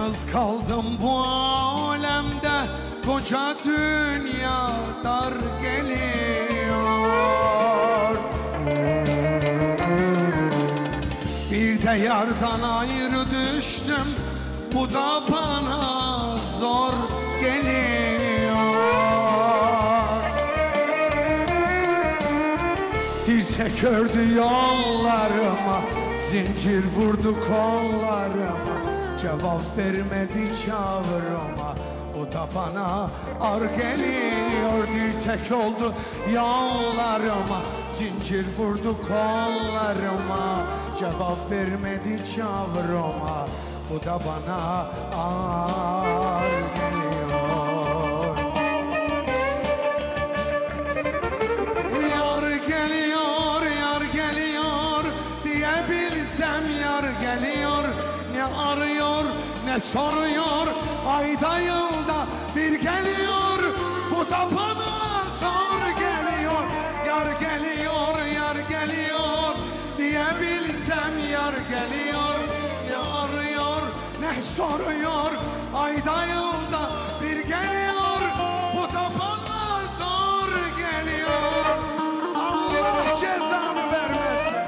Yalnız kaldım bu alemde, koca dünya dar geliyor. Bir de yardan ayrı düştüm, bu da bana zor geliyor. Dirsek ördü yollarıma, zincir vurdu kollarıma, cevap vermedi çağrıma, o da bana ağır geliyor. Dirsek oldu yollarıma, zincir vurdu kollarıma, cevap vermedi çağrıma, o da bana ağır geliyor. Yar geliyor, yar geliyor diyebilsem, yar geliyor. Ne arıyor, ne soruyor, ayda yılda bir geliyor. Bu da bana zor geliyor. Yar geliyor, yar geliyor diyebilsem, yar geliyor. Ne arıyor, ne soruyor, ayda yılda bir geliyor. Bu da bana zor geliyor. Allah cezanı vermesin.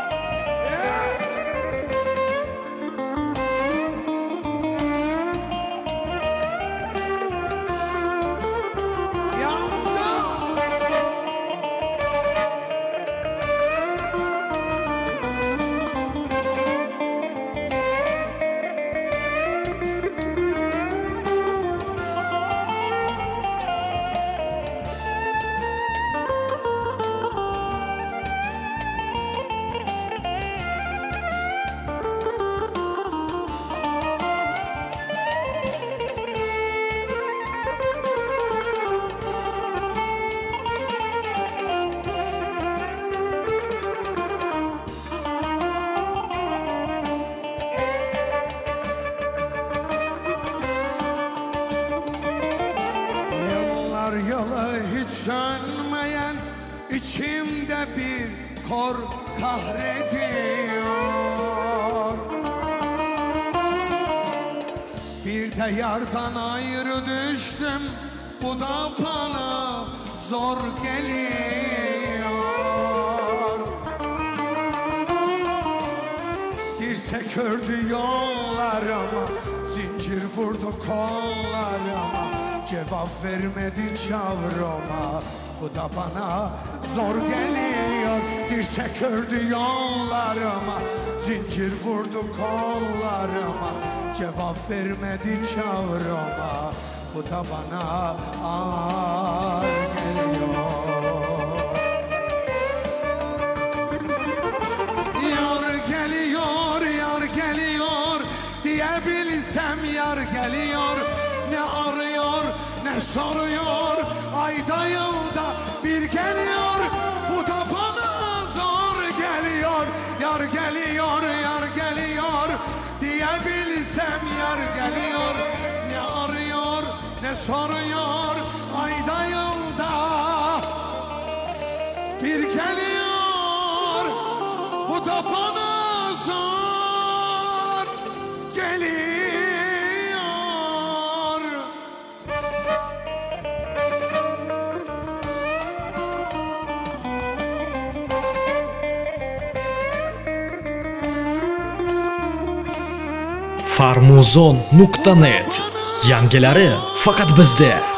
Yılı hiç sönmeyen içimde bir kor kahrediyor. Bir de yardan ayrı düştüm, bu da bana zor geliyor. Dirsek ördü yollarıma, zincir vurdu kollarıma, cevap vermedi çağrıma, bu da bana zor geliyor. Dirsek ördü yollarıma, zincir vurdu kollarıma, cevap vermedi çağrıma, bu da bana ağır geliyor. Yar geliyor, yar geliyor diyebilsem, yar geliyor. Ne arıyor, ne soruyor, ayda yılda bir geliyor. Bu da bana zor geliyor. Yar geliyor, yar geliyor diyebilsem, yar geliyor. Ne arıyor, ne soruyor, ayda yılda bir geliyor. Bu da bana zor geliyor. Farmuzon.net yangilari faqat bizda.